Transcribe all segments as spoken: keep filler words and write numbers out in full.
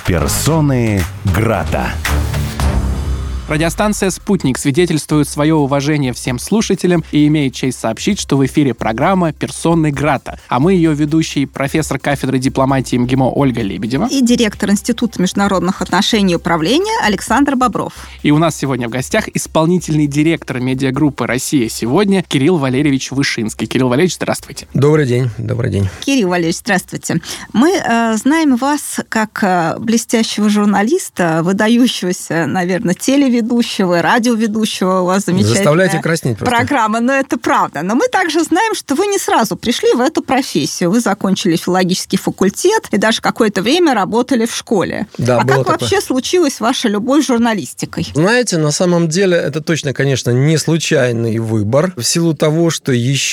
Персоны Грата. Радиостанция «Спутник» свидетельствует свое уважение всем слушателям и имеет честь сообщить, что в эфире программа «Персоны Грата», а мы ее ведущий профессор кафедры дипломатии МГИМО Ольга Лебедева и директор Института международных отношений и управления Александр Бобров. И у нас сегодня в гостях исполнительный директор медиагруппы «Россия сегодня» Кирилл Валерьевич Вышинский. Кирилл Валерьевич, здравствуйте. Добрый день, добрый день. Кирилл Валерьевич, здравствуйте. Мы э, знаем вас как э, блестящего журналиста, выдающегося, наверное, телеведущего, ведущего, радиоведущего, у вас замечательная Заставляете краснеть просто. Программа, но это правда. Но мы также знаем, что вы не сразу пришли в эту профессию. Вы закончили филологический факультет и даже какое-то время работали в школе. Да, а как такое. вообще случилась ваша любовь к журналистикой? Знаете, на самом деле это точно, конечно, не случайный выбор. В силу того, что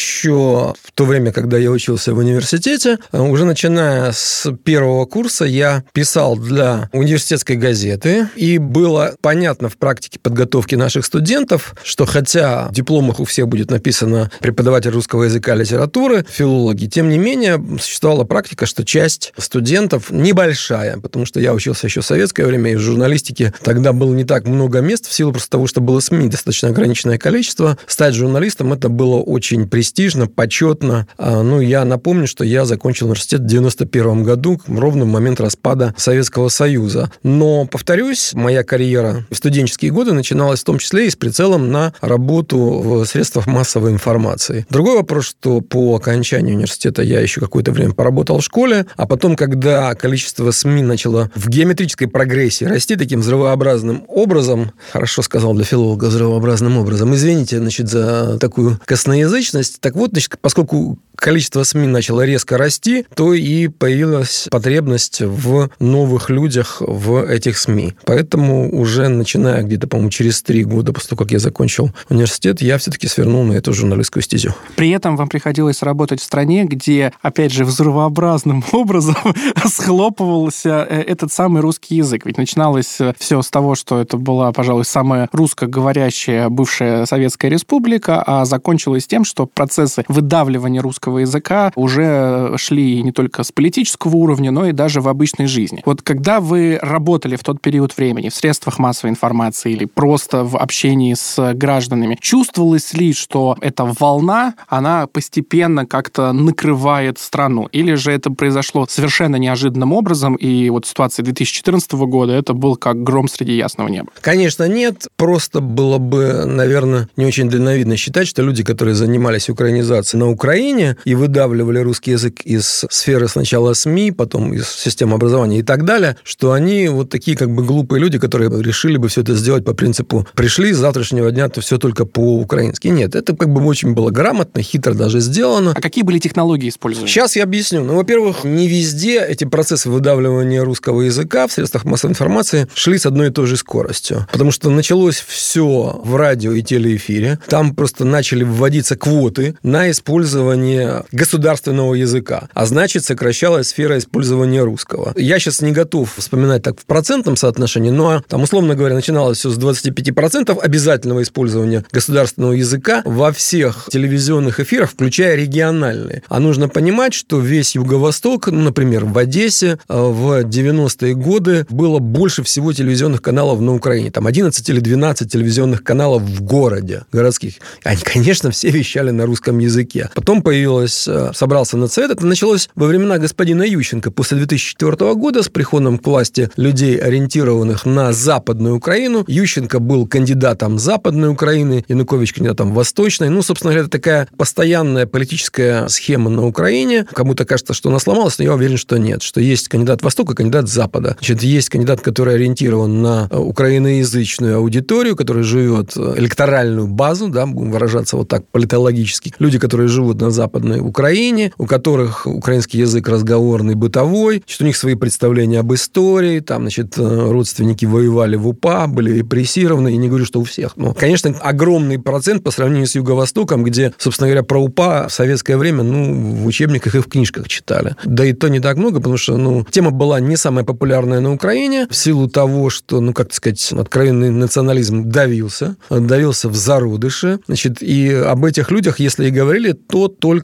еще в то время, когда я учился в университете, уже начиная с первого курса я писал для университетской газеты, и было понятно в практике подготовки наших студентов, что хотя в дипломах у всех будет написано преподаватель русского языка и литературы, филологи, тем не менее существовала практика, что часть студентов небольшая, потому что я учился еще в советское время, и в журналистике тогда было не так много мест, в силу просто того, что было СМИ достаточно ограниченное количество. Стать журналистом это было очень престижно, почетно. Ну, я напомню, что я закончил университет в девяносто первом году, ровно в момент распада Советского Союза. Но, повторюсь, моя карьера в студенческие годы начиналась в том числе и с прицелом на работу в средствах массовой информации. Другой вопрос, что по окончании университета я еще какое-то время поработал в школе, а потом, когда количество СМИ начало в геометрической прогрессии расти таким взрывообразным образом, хорошо сказал для филолога взрывообразным образом, извините, значит, за такую косноязычность, так вот, значит, поскольку количество СМИ начало резко расти, то и появилась потребность в новых людях в этих СМИ. Поэтому уже начиная где-то, по-моему, через три года после того, как я закончил университет, я все-таки свернул на эту журналистскую стезю. При этом вам приходилось работать в стране, где, опять же, взрывообразным образом схлопывался этот самый русский язык. Ведь начиналось все с того, что это была, пожалуй, самая русскоговорящая бывшая Советская Республика, а закончилось тем, что процессы выдавливания русского языка уже шли не только с политического уровня, но и даже в обычной жизни. Вот когда вы работали в тот период времени в средствах массовой информации или просто в общении с гражданами, чувствовалось ли, что эта волна, она постепенно как-то накрывает страну? Или же это произошло совершенно неожиданным образом, и вот ситуация две тысячи четырнадцатого года, это был как гром среди ясного неба? Конечно, нет. Просто было бы, наверное, не очень дальновидно считать, что люди, которые занимались украинизацией на Украине и выдавливали русский язык из сферы сначала СМИ, потом из системы образования и так далее, что они вот такие как бы глупые люди, которые решили бы все это сделать по принципу «пришли, с завтрашнего дня то все только по-украински». Нет, это как бы очень было грамотно, хитро даже сделано. А какие были технологии использованы? Сейчас я объясню. Ну, во-первых, не везде эти процессы выдавливания русского языка в средствах массовой информации шли с одной и той же скоростью. Потому что началось все в радио и телеэфире. Там просто начали вводиться квоты на использование государственного языка. А значит, сокращалась сфера использования русского. Я сейчас не готов вспоминать так в процентном соотношении, но там, условно говоря, начиналось все с двадцати пяти процентов обязательного использования государственного языка во всех телевизионных эфирах, включая региональные. А нужно понимать, что весь Юго-Восток, ну, например, в Одессе в девяностые годы было больше всего телевизионных каналов на Украине. Там одиннадцать или двенадцать телевизионных каналов в городе, городских. Они, конечно, все вещали на русском языке. Потом появилось, собрался Нацвет. Это началось во времена господина Ющенко. После две тысячи четвёртого года с приходом к власти людей, ориентированных на Западную Украину. Ющенко был кандидатом Западной Украины, Янукович кандидатом Восточной. Ну, собственно говоря, это такая постоянная политическая схема на Украине. Кому-то кажется, что она сломалась, но я уверен, что нет. Что есть кандидат Востока, кандидат Запада. Значит, есть кандидат, который ориентирован на украиноязычную аудиторию, который живет электоральную базу, да, будем выражаться вот так политологически. Люди, которые живут на Западной Украине, у которых украинский язык разговорный, бытовой, значит, у них свои представления об истории, там, значит, родственники воевали в УПА, были репрессированы, и не говорю, что у всех. Но, конечно, огромный процент по сравнению с Юго-Востоком, где, собственно говоря, про УПА в советское время, ну, в учебниках и в книжках читали. Да и то не так много, потому что, ну, тема была не самая популярная на Украине, в силу того, что, ну, как сказать, откровенный национализм давился, давился в зародыше, значит, и об этих людях, если и говорили, то только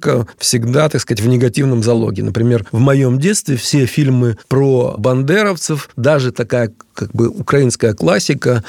языка всегда, так сказать, в негативном залоге. Например, в моем детстве все фильмы про бандеровцев, даже такая как бы украинская классика,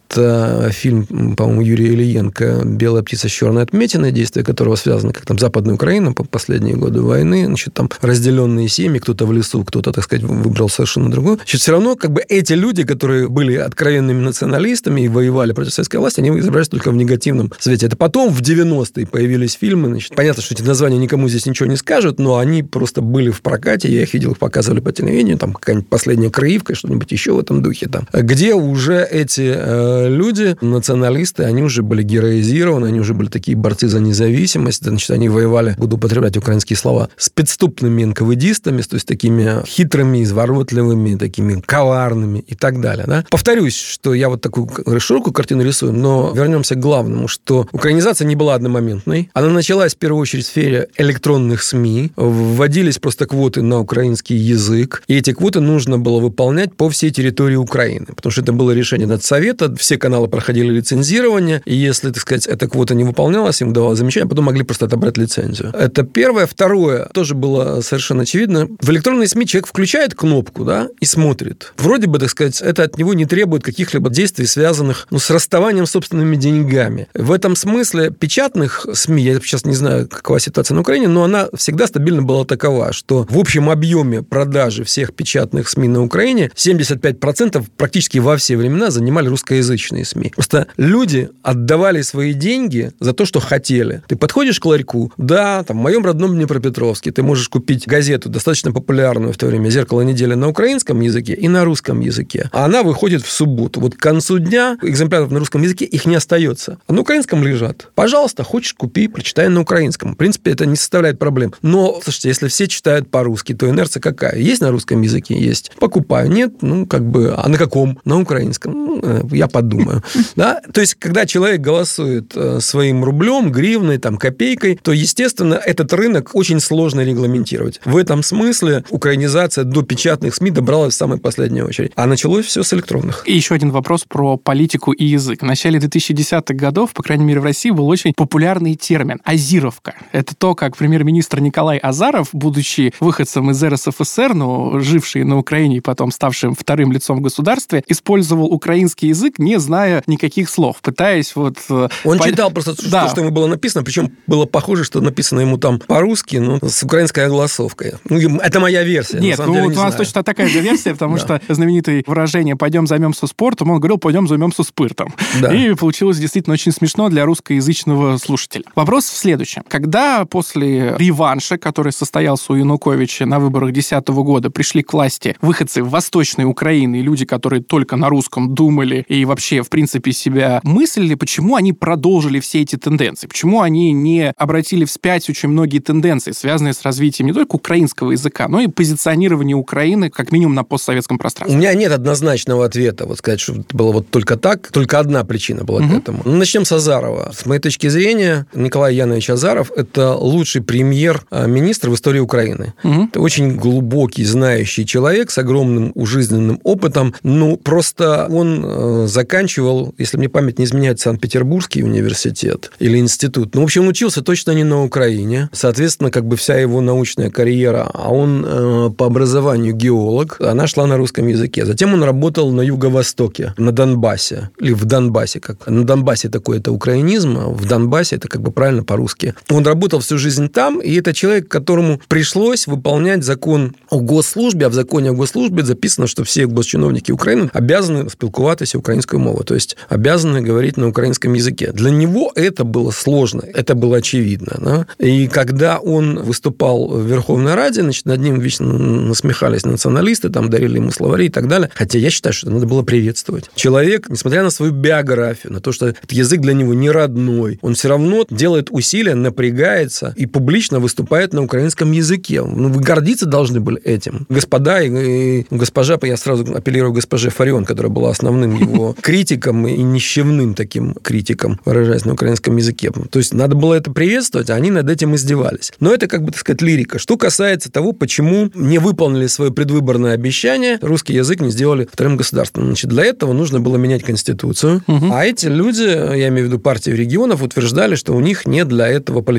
это фильм, по-моему, Юрия Ильенко «Белая птица с черной отметиной», действие которого связано, как там Западная Украина по последние годы войны, значит, там разделенные семьи, кто-то в лесу, кто-то, так сказать, выбрал совершенно другую. Значит, все равно как бы эти люди, которые были откровенными националистами и воевали против советской власти, они изображались только в негативном свете. Это потом, в девяностые, появились фильмы, значит, понятно, что эти названия никому здесь ничего не скажут, но они просто были в прокате, я их видел, их показывали по телевидению, там какая-нибудь «Последняя краивка», что-нибудь еще в этом духе, там, где уже эти э, люди, националисты, они уже были героизированы, они уже были такие борцы за независимость, значит, они воевали, буду употреблять украинские слова, спецступными эн ка вэ дистами, то есть такими хитрыми, изворотливыми, такими коварными и так далее. Да? Повторюсь, что я вот такую широкую картину рисую, но вернемся к главному, что украинизация не была одномоментной. Она началась в первую очередь в сфере электронных СМИ, вводились просто квоты на украинский язык, и эти квоты нужно было выполнять по всей территории Украины, потому что это было решение Нацсовета, все каналы проходили лицензирование, и если, так сказать, эта квота не выполнялась, им давалось замечание, потом могли просто отобрать лицензию. Это первое. Второе, тоже было совершенно очевидно. В электронные СМИ человек включает кнопку, да, и смотрит. Вроде бы, так сказать, это от него не требует каких-либо действий, связанных, ну, с расставанием с собственными деньгами. В этом смысле печатных СМИ, я сейчас не знаю, какова ситуация на Украине, но она всегда стабильно была такова, что в общем объеме продажи всех печатных СМИ на Украине семьдесят пять процентов практически во все времена занимали русскоязычные СМИ. Просто люди отдавали свои деньги за то, что хотели. Ты подходишь к ларьку, да, там, в моем родном Днепропетровске ты можешь купить газету, достаточно популярную в то время, «Зеркало недели» на украинском языке и на русском языке. А она выходит в субботу. Вот к концу дня экземпляров на русском языке их не остается. А на украинском лежат. Пожалуйста, хочешь, купи, прочитай на украинском. В принципе, это не составляет проблем. Но, слушайте, если все читают по-русски, то инерция какая? Есть на русском языке? Есть. Покупаю. Нет? Ну, как бы... А на каком? На украинском. Ну, я подумаю. Да? То есть, когда человек голосует своим рублем, гривной, там, копейкой, то, естественно, этот рынок очень сложно регламентировать. В этом смысле украинизация до печатных СМИ добралась в самую последнюю очередь. А началось все с электронных. И еще один вопрос про политику и язык. В начале две тысячи десятых годов, по крайней мере, в России был очень популярный термин «азировка». Это то, как премьер-министр Николай Азаров, будучи выходцем из эр эс эф эс эр, но живший на Украине и потом ставшим вторым лицом в государстве, использовал украинский язык, не зная никаких слов, пытаясь вот... Он по... читал просто да. то, что ему было написано, причем было похоже, что написано ему там по-русски, но с украинской огласовкой. Ну, это моя версия. Нет, ну деле, вот не у нас знаю. точно такая же версия, потому что знаменитое выражение «пойдем займемся спортом», он говорил «пойдем займемся спиртом». Да. И получилось действительно очень смешно для русскоязычного слушателя. Вопрос в следующем. Когда после реванша, который состоялся у Януковича на выборах две тысячи десятого года, пришли к власти выходцы Восточной Украины, люди, которые только на русском думали и вообще, в принципе, себя мыслили, почему они продолжили все эти тенденции? Почему они не обратили вспять очень многие тенденции, связанные с развитием не только украинского языка, но и позиционирования Украины, как минимум, на постсоветском пространстве? У меня нет однозначного ответа. Вот сказать, что было вот только так. Только одна причина была угу. к этому. Ну, начнем с Азарова. С моей точки зрения, Николай Янович Азаров – это лучший премьер-министр в истории Украины. Угу. Это очень глубокий, знающий человек с огромным жизненным опытом. Ну, просто он заканчивал, если мне память не изменяет, Санкт-Петербургский университет или институт. Ну, в общем, учился точно не на Украине. Соответственно, как бы вся его научная карьера, а он э, по образованию геолог, она шла на русском языке. Затем он работал на Юго-Востоке, на Донбассе, или в Донбассе. Как. На Донбассе такой это украинизм, а в Донбассе это как бы правильно по-русски. Он работал всю жизнь там, и это человек, которому пришлось выполнять закон о госслужбе, а в законе о госслужбе записано, что все госчиновники Украины обязаны спілкуватися українською мовою, то есть обязаны говорить на украинском языке. Для него это было сложно, это было очевидно. Да? И когда он выступал в Верховной Раде, значит, над ним вечно насмехались националисты, там дарили ему словари и так далее. Хотя я считаю, что это надо было приветствовать. Человек, несмотря на свою биографию, на то, что этот язык для него не родной, он все равно делает усилия, напрягается и публично выступает на украинском языке. Ну, вы гордиться должны были этим. Господа и, и госпожа, я сразу апеллирую к госпоже Фарион, которая была основным его критиком и нищевным таким критиком, выражаясь на украинском языке. То есть надо было это приветствовать, а они над этим издевались. Но это, как бы, так сказать, лирика. Что касается того, почему не выполнили свое предвыборное обещание, русский язык не сделали вторым государством. Значит, для этого нужно было менять Конституцию. Угу. А эти люди, я имею в виду партии регионов, утверждали, что у них нет для этого политического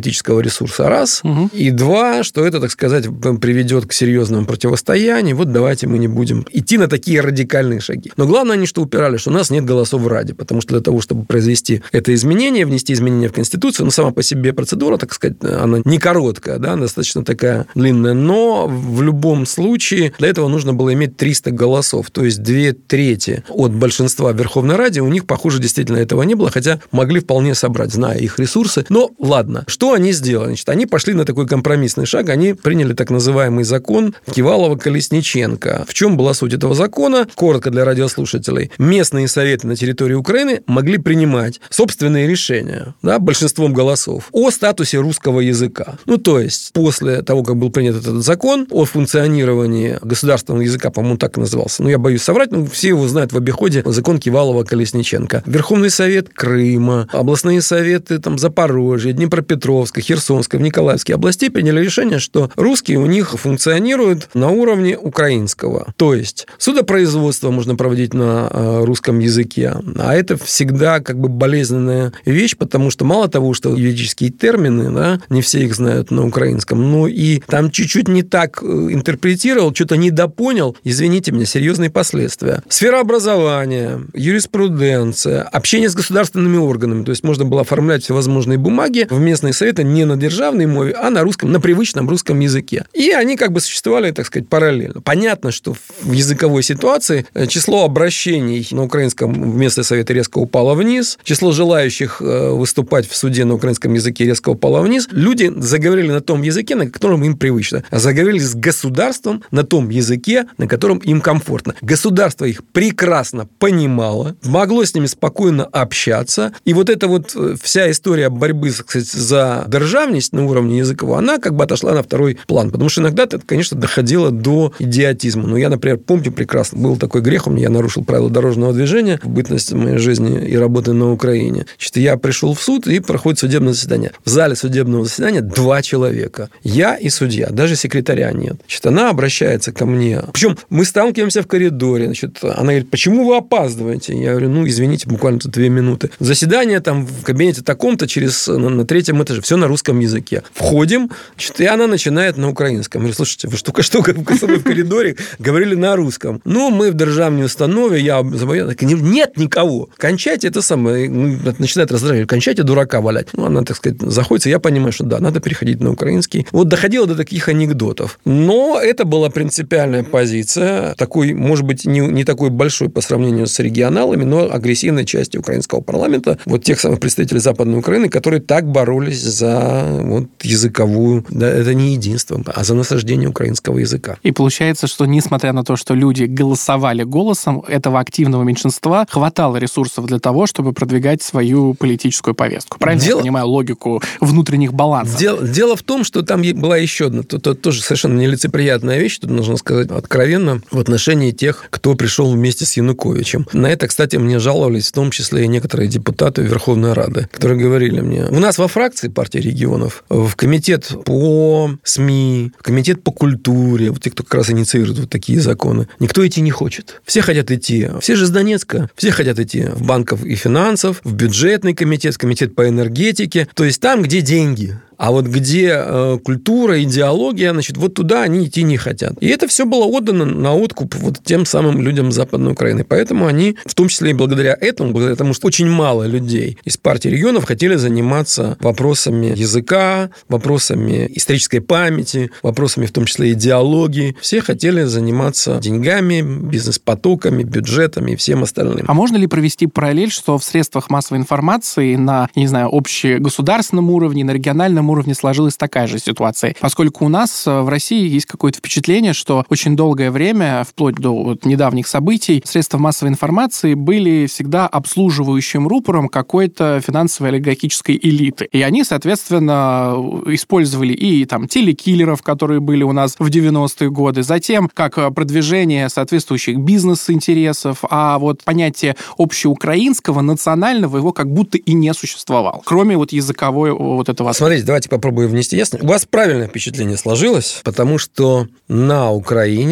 ресурса, раз. Угу. И два, что это, так сказать, приведет к серьезному противостоянию. Вот давайте мы не будем идти на такие радикальные шаги. Но главное, они что упирали, что у нас нет голосов в Раде, потому что для того, чтобы произвести это изменение, внести изменения в Конституцию, ну, сама по себе процедура, так сказать, она не короткая, да, достаточно такая длинная, но в любом случае для этого нужно было иметь триста голосов, то есть две трети от большинства в Верховной Раде. У них, похоже, действительно этого не было, хотя могли вполне собрать, зная их ресурсы. Но ладно, что они сделали? Значит, они пошли на такой компромиссный шаг, они приняли так называемый закон Кивалова-Колесниченко. В чем была суть этого закона? Коротко для радиослушателей. Местные советы на территории Украины могли принимать собственные решения, да, большинством голосов о статусе русского языка. Ну, то есть, после того, как был принят этот закон о функционировании государственного языка, по-моему, так и назывался, ну, я боюсь соврать, но все его знают в обиходе, закон Кивалова-Колесниченко. Верховный совет Крыма, областные советы там, Запорожья, Днепропетровска, Херсонской, в Николаевской области приняли решение, что русские у них функционируют на уровне украинского. То есть, судопроизводство можно проводить на русском языке, а это всегда как бы болезненная вещь, потому что мало того, что юридические термины, да, не все их знают на украинском, но и там чуть-чуть не так интерпретировал, что-то недопонял, извините меня, серьезные последствия. Сфера образования, юриспруденция, общение с государственными органами, то есть можно было оформлять всевозможные бумаги в местные советы не на державной мове, а на русском, на привычном русском языке. И они как бы существовали, так сказать, параллельно. Понятно, что в языковой ситуации число обращений на украинском в местные советы резко упало вниз, число желающих выступать в суде на украинском языке резко упало вниз. Люди заговорили на том языке, на котором им привычно, а заговорили с государством на том языке, на котором им комфортно. Государство их прекрасно понимало, могло с ними спокойно общаться, и вот эта вот вся история борьбы, кстати, за державность на уровне языкового, она как бы отошла на второй план, потому что иногда это, конечно, доходило до идиотизма. Но я, например, помню прекрасно, был такой грех у меня, я нарушил правила дорожного движения в бытность моей жизни и работы на Украине. Значит, я пришел в суд, и проходит судебное заседание. В зале судебного заседания два человека. Я и судья, даже секретаря нет. Значит, она обращается ко мне. Причем мы сталкиваемся в коридоре. Значит, она говорит, почему вы опаздываете? Я говорю, ну, извините, буквально тут две минуты. Заседание там в кабинете таком-то через, на, на третьем этаже. Все на русском языке. Входим, значит, и она начинает на украинском. Я говорю, слушайте, вы что, что в коридоре говорили на русском? Ну, мы в державной установе, я забыл, нет никого. Кончайте это самое. Начинает раздражать. Кончайте дурака валять. Ну, она, так сказать, заходится. Я понимаю, что да, надо переходить на украинский. Вот доходило до таких анекдотов. Но это была принципиальная позиция. Такой, может быть, не, не такой большой по сравнению с регионалами, но агрессивной части украинского парламента. Вот тех самых представителей Западной Украины, которые так боролись за вот, языковую... Да, это не единство, а за насаждение украинского языка. И получается, что несмотря на то, что люди голосовали голосом, этого активного меньшинства хватало ресурсов для того, чтобы продвигать свою политическую повестку. Правильно Дело... я понимаю логику внутренних балансов? Дело, дело в том, что там была еще одна, то, то, тоже совершенно нелицеприятная вещь, тут нужно сказать откровенно, в отношении тех, кто пришел вместе с Януковичем. На это, кстати, мне жаловались в том числе и некоторые депутаты Верховной Рады, которые говорили мне, у нас во фракции партии регионов, в комитет по СМИ, в комитет по культуре, вот те, кто как раз инициирует вот такие законы, никто идти не хочет. Все хотят идти, все же из Донецка, все хотят идти в банков и финансов, в бюджетный комитет, в комитет по энергетике, то есть там, где деньги. А вот где э, культура, идеология, значит, вот туда они идти не хотят. И это все было отдано на откуп вот тем самым людям Западной Украины. Поэтому они, в том числе и благодаря этому, благодаря тому, что очень мало людей из партии регионов хотели заниматься вопросами языка, вопросами исторической памяти, вопросами в том числе идеологии. Все хотели заниматься деньгами, бизнес-потоками, бюджетами и всем остальным. А можно ли провести параллель, что в средствах массовой информации на, я не знаю, общегосударственном уровне, на региональном уровне сложилась такая же ситуация. Поскольку у нас в России есть какое-то впечатление, что очень долгое время, вплоть до вот недавних событий, средства массовой информации были всегда обслуживающим рупором какой-то финансовой олигархической элиты. И они, соответственно, использовали и там телекиллеров, которые были у нас в девяностые годы, затем как продвижение соответствующих бизнес-интересов, а вот понятие общеукраинского, национального, его как будто и не существовало, кроме вот языковой вот этого аспекта. Смотрите, давайте попробуем внести ясность. У вас правильное впечатление сложилось, потому что на Украине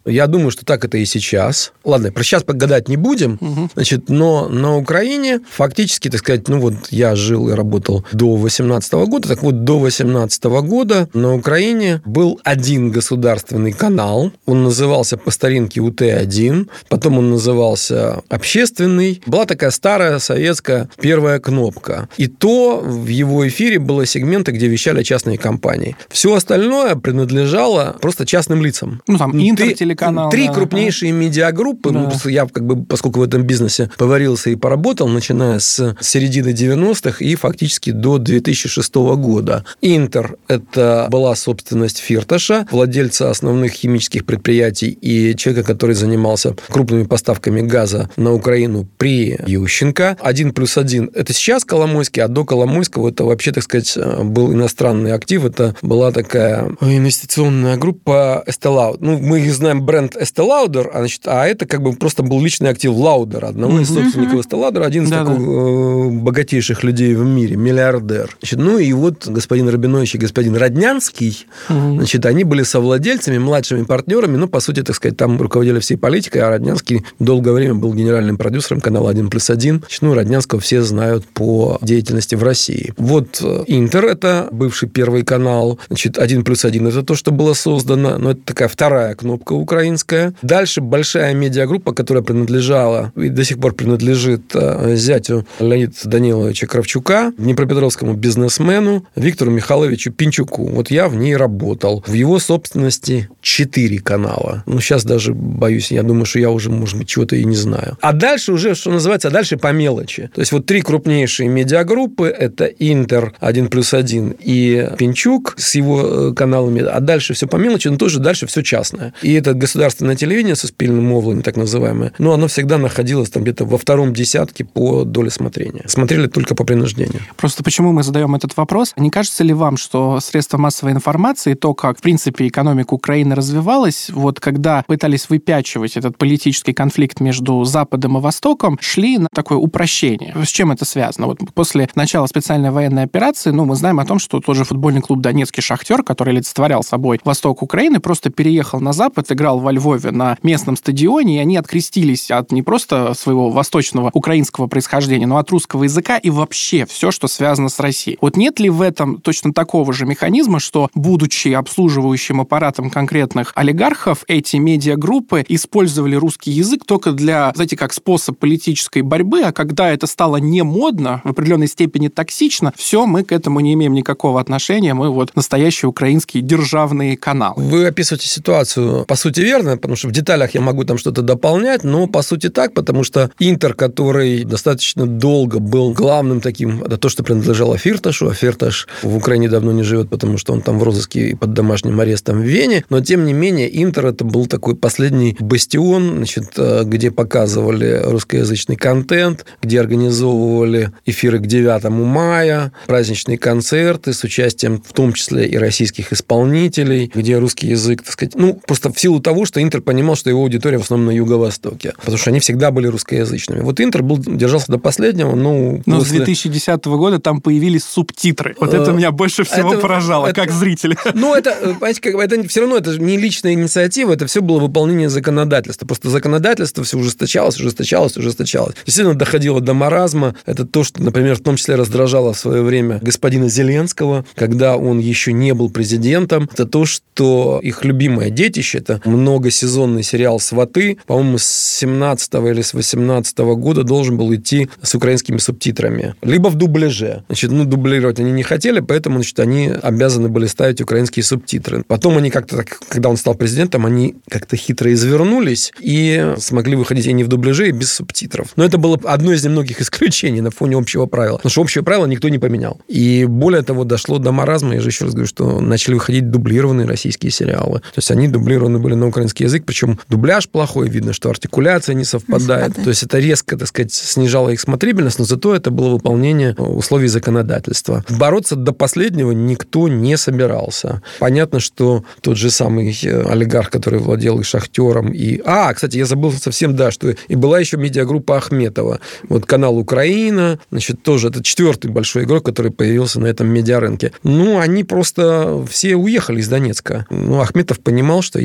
Я думаю, что так это и сейчас. Ладно, про сейчас погадать не будем, угу. Значит, но на Украине фактически, так сказать, ну вот я жил и работал до восемнадцатого года, так вот до восемнадцатого года на Украине был один государственный канал, он назывался по старинке У Т один, потом он назывался общественный, была такая старая советская первая кнопка. И то в его эфире было сегменты, где вещали частные компании. Все остальное принадлежало просто частным лицам. Ну, там, Интер, телеканал. Три да, крупнейшие да. медиагруппы, Да. ну, я, как бы, поскольку в этом бизнесе поварился и поработал, начиная с середины девяностых и фактически до две тысячи шестого года. Интер – это была собственность Фирташа, владельца основных химических предприятий и человека, который занимался крупными поставками газа на Украину при Ющенко. Один плюс один – это сейчас Коломойский, а до Коломойского это вообще, так сказать, был иностранный актив. Это была такая инвестиционная группа Estée Lauder. Ну, мы знаем бренд Estée Lauder, а, значит, а это как бы просто был личный актив Лаудера, одного из собственников Estée Lauder, один из Да, таких да. богатейших людей в мире, миллиардер. Значит, ну и вот господин Рабинович и господин Роднянский, угу. значит, они были совладельцами, младшими партнерами, ну, по сути, так сказать, там руководили всей политикой, а Роднянский долгое время был генеральным продюсером канала один плюс один. Значит, ну, Роднянского все знают по деятельности в России. Вот Интер – это бывший первый канал, значит, один плюс один – это то, что было создано, но это такая вторая кнопка украинская. Дальше большая медиагруппа, которая принадлежала и до сих пор принадлежит зятю Леонида Даниловича Кравчука, днепропетровскому бизнесмену Виктору Михайловичу Пинчуку. Вот я в ней работал. В его собственности четыре канала. Ну, сейчас даже боюсь, я думаю, что я уже, может быть, чего-то и не знаю. А дальше уже, что называется, а дальше по мелочи. То есть вот три крупнейшие медиагруппы – это Интер, один плюс один и Пинчук с его каналами, а дальше все по мелочи, но тоже дальше все частное. И это государственное телевидение со спильным мовлами, так называемое, но оно всегда находилось там где-то во втором десятке по доле смотрения. Смотрели только по принуждению. Просто почему мы задаем этот вопрос? Не кажется ли вам, что средства массовой информации, то, как, в принципе, экономика Украины развивалась, вот когда пытались выпячивать этот политический конфликт между Западом и Востоком, шли на такое упрощение? С чем это связано? Вот после начала специальной военной операции, ну, мы знаем о том, что тот же футбольный клуб «Донецкий Шахтер», который олицетворял собой Восток Украины, просто переехал на Запад, играл во Львове на местном стадионе, и они открестились от не просто своего восточного украинского происхождения, но от русского языка и вообще все, что связано с Россией. Вот нет ли в этом точно такого же механизма, что, будучи обслуживающим аппаратом конкретных олигархов, эти медиагруппы использовали русский язык только для, знаете, как способ политической борьбы, а когда это стало не модно, в определенной степени токсично, все, мы к этому не имеем никакого отношения, мы вот настоящие украинские державные каналы. Вы описываете ситуацию, по сути, верно, потому что в деталях я могу там что-то дополнять, но по сути так, потому что Интер, который достаточно долго был главным таким, это то, что принадлежало Фирташу, а Фирташ в Украине давно не живет, потому что он там в розыске и под домашним арестом в Вене, но тем не менее Интер это был такой последний бастион, значит, где показывали русскоязычный контент, где организовывали эфиры к девятому мая, праздничные концерты с участием в том числе и российских исполнителей, где русский язык, так сказать, ну, просто в силу того, что Интер понимал, что его аудитория в основном на Юго-Востоке, потому что они всегда были русскоязычными. Вот Интер был, держался до последнего, ну... Но после... с две тысячи десятого года там появились субтитры. Вот это меня больше всего это, поражало, это, как зрителя. Ну, это, понимаете, как, это все равно это не личная инициатива, это все было выполнение законодательства. Просто законодательство все ужесточалось, ужесточалось, ужесточалось. Действительно, доходило до маразма. Это то, что, например, в том числе раздражало в свое время господина Зеленского, когда он еще не был президентом. Это то, что их любимое детище, это многосезонный сериал «Сваты», по-моему, с семнадцатого или с восемнадцатого года должен был идти с украинскими субтитрами. Либо в дубляже. Значит, ну, дублировать они не хотели, поэтому, значит, они обязаны были ставить украинские субтитры. Потом они как-то так, когда он стал президентом, они как-то хитро извернулись и смогли выходить и не в дубляже, и без субтитров. Но это было одно из немногих исключений на фоне общего правила. Потому что общее правило никто не поменял. И более того, дошло до маразма. Я же еще раз говорю, что начали выходить дублированные российские сериалы. То есть они дублированы были на украинский язык, причем дубляж плохой, видно, что артикуляция не совпадает. Не совпадает. То есть это резко, так сказать, снижало их смотрибельность, но зато это было выполнение условий законодательства. Бороться до последнего никто не собирался. Понятно, что тот же самый олигарх, который владел и «Шахтером», и... А, кстати, я забыл совсем, да, что и была еще медиагруппа Ахметова. Вот канал «Украина», значит, тоже это четвертый большой игрок, который появился на этом медиарынке. Ну, они просто все уехали из Донецка. Ну, Ахметов понимал, что если он останется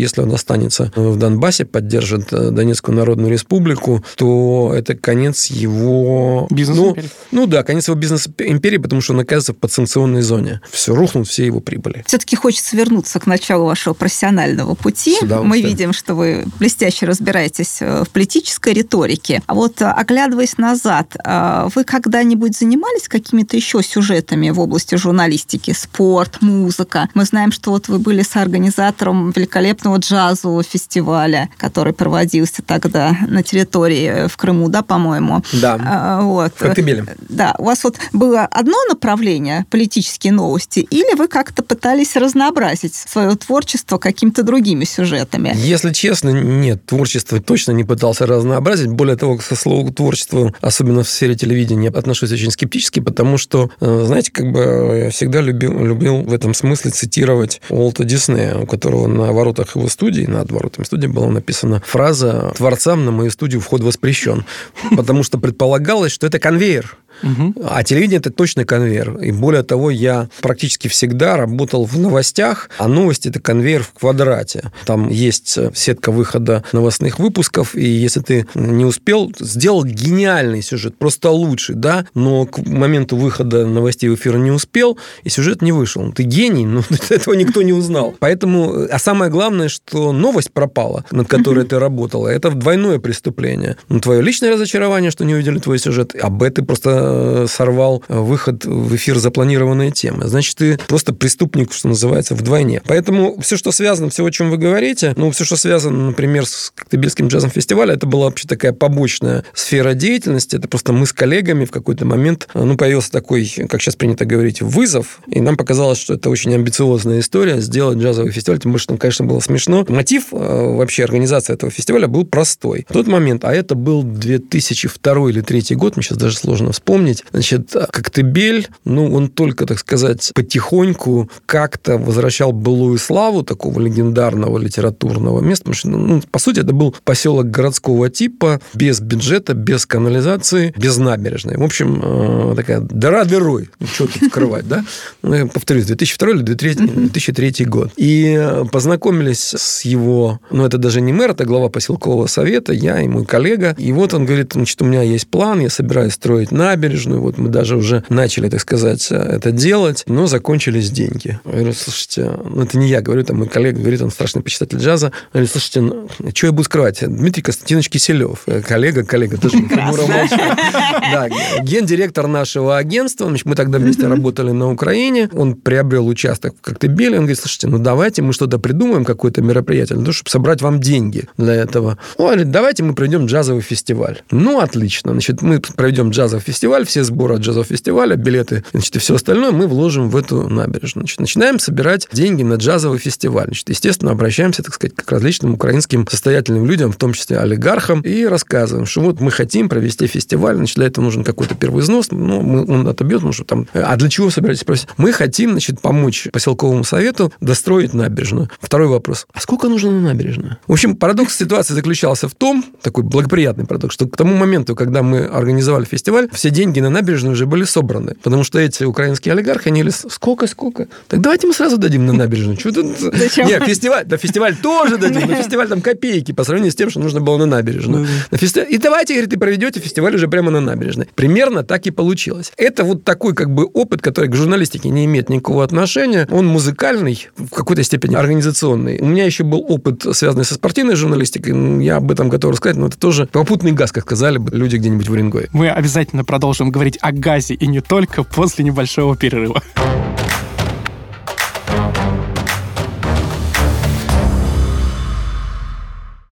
останется в Донбассе, поддержит Донецкую Народную Республику, то это конец его... Бизнес-империи. Ну, ну да, конец его бизнес-империи, потому что он оказывается в подсанкционной зоне. Все, рухнут все его прибыли. Все-таки хочется вернуться к началу вашего профессионального пути. Мы видим, что вы блестяще разбираетесь в политической риторике. А вот, оглядываясь назад, вы когда-нибудь занимались какими-то еще сюжетами в области журналистики? Спорт, музыка. Мы знаем, что вот вы были соорганизатором великолепного джазового фестиваля, который проводился тогда на территории в Крыму, да, по-моему? Да, вот. в Коктебеле. Да, у вас вот было одно направление, политические новости, или вы как-то пытались разнообразить свое творчество какими-то другими сюжетами? Если честно, нет, творчество точно не пытался разнообразить. Более того, со словом творчество, особенно в сфере телевидения, отношусь очень скептически, потому что, знаете, как бы я всегда любил, любил в этом смысле цитировать Уолта Диснея, у которого на воротах его студии, над воротами студии была написана фраза «Творцам на мою студию вход воспрещен», потому что предполагалось, что это конвейер. Угу. А телевидение – это точно конвейер. И более того, я практически всегда работал в новостях, а новости – это конвейер в квадрате. Там есть сетка выхода новостных выпусков, и если ты не успел, сделал гениальный сюжет, просто лучший, да, но к моменту выхода новостей в эфир не успел, и сюжет не вышел. Ты гений, но этого никто не узнал. Поэтому, а самое главное, что новость пропала, над которой ты работала, это двойное преступление. Ну, твое личное разочарование, что не увидели твой сюжет, а б, ты просто сорвал выход в эфир запланированной темы. Значит, ты просто преступник, что называется, вдвойне. Поэтому все, что связано, все, о чем вы говорите, ну, все, что связано, например, с Коктебельским джазовым фестивалем, это была вообще такая побочная сфера деятельности. Это просто мы с коллегами в какой-то момент, ну, появился такой, как сейчас принято говорить, вызов, и нам показалось, что это очень амбициозная история, сделать джазовый фестиваль, тем более, что там, конечно, было смешно. Мотив вообще организации этого фестиваля был простой. В тот момент, а это был две тысячи второй или две тысячи третий год, мне сейчас даже сложно вспомнить, значит, Коктебель, ну, он только, так сказать, потихоньку как-то возвращал былую славу такого легендарного литературного места, потому что, ну, по сути, это был поселок городского типа, без бюджета, без канализации, без набережной. В общем, такая дыра дырой. Ну, что тут скрывать, да? Повторюсь, две тысячи второй или две тысячи третий год. И познакомились с его, ну, это даже не мэр, это глава поселкового совета, я и мой коллега. И вот он говорит, значит, у меня есть план, я собираюсь строить набережную, вот мы даже уже начали, так сказать, это делать, но закончились деньги. Я говорю, слушайте, ну, это не я говорю, там мой коллега говорит, он страшный почитатель джаза. Я говорю, слушайте, ну, что я буду скрывать? Дмитрий Константинович Киселев, коллега, коллега, тоже хмуро молчит. Да, гендиректор нашего агентства, мы тогда вместе работали на Украине, он приобрел участок в Коктебеле, он говорит, слушайте, ну, давайте мы что-то придумаем, какое-то мероприятие, для того, чтобы собрать вам деньги для этого. Он говорит, давайте мы проведем джазовый фестиваль. Ну, отлично, значит, мы проведем джазовый фестиваль, все сборы от джазового фестиваля, билеты, значит, и все остальное мы вложим в эту набережную. Значит, начинаем собирать деньги на джазовый фестиваль. Значит, естественно, обращаемся, так сказать, к различным украинским состоятельным людям, в том числе олигархам, и рассказываем, что вот мы хотим провести фестиваль, значит, для этого нужен какой-то первый взнос, ну, мы, он отобьет, потому что там... А для чего собираетесь просить? Мы хотим, значит, помочь поселковому совету достроить набережную. Второй вопрос. А сколько нужно на набережную? В общем, парадокс ситуации заключался в том, такой благоприятный парадокс, что к тому моменту, когда мы организовали фестиваль, все деньги на набережную уже были собраны. Потому что эти украинские олигархи, они говорили, сколько, сколько? Так давайте мы сразу дадим на набережную. Что тут? Нет, фестиваль, да, фестиваль тоже дадим, но фестиваль там копейки по сравнению с тем, что нужно было на набережную. На фестиваль... И давайте, говорит, и проведете фестиваль уже прямо на набережной. Примерно так и получилось. Это вот такой как бы опыт, который к журналистике не имеет никакого отношения. Он музыкальный, в какой-то степени организационный. У меня еще был опыт, связанный со спортивной журналистикой. Я об этом готов рассказать, но это тоже попутный газ, как сказали бы люди где-нибудь в Уренгое. Мы обязательно продолжим говорить о газе и не только после небольшого перерыва.